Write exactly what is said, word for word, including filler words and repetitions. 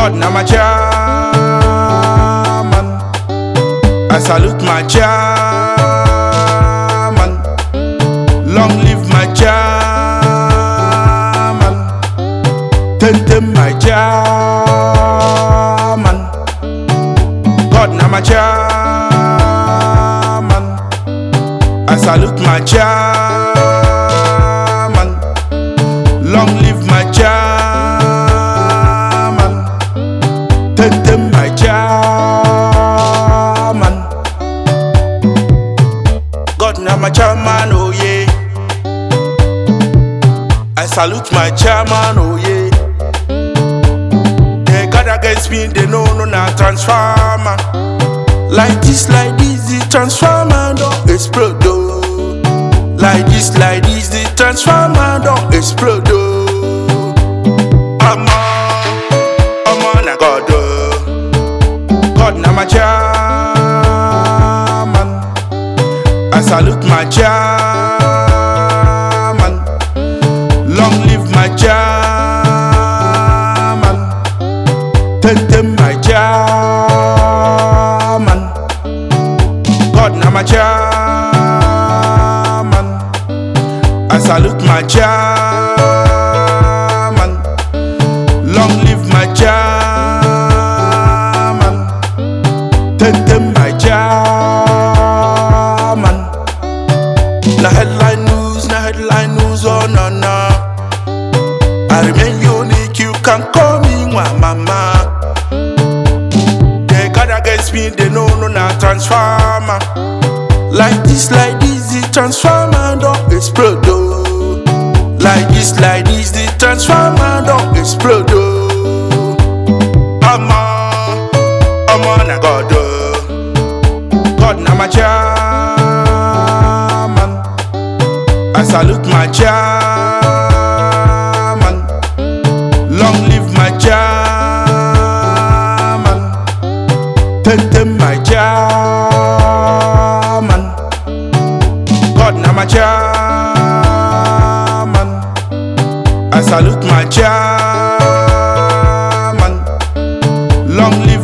God na my chairman. I salute my chairman. Long live my chairman. Tentem my chairman. God na my chairman. I salute my chairman. Long live my chairman. Tentem my chairman. God na my chairman, oh yeah. I salute my chairman, oh yeah. They got against me, they know no na transformer. Like this, like this, the transformer don't explode, oh. Like this, like this, the transformer don't explode, oh. I'm on, I'm on a God, oh. God na my chairman. I salute my chairman. Long live my chairman. Tentem my chairman. God na my chairman. I salute my chairman. Long live my chairman. Tentem my chairman. Na headline news, na headline news, oh no no. I remain unique, you can call me my mama. They got against me, they know no na transformer. Like this, like this, the transformer don't explode, oh. Like this, like this, the transformer don't explode, oh. I'm on, I'm on a God, oh. God na my chairman. I salute my chairman. Long live my chairman. Tentem my chairman. God na my chairman. I salute my chairman. Long live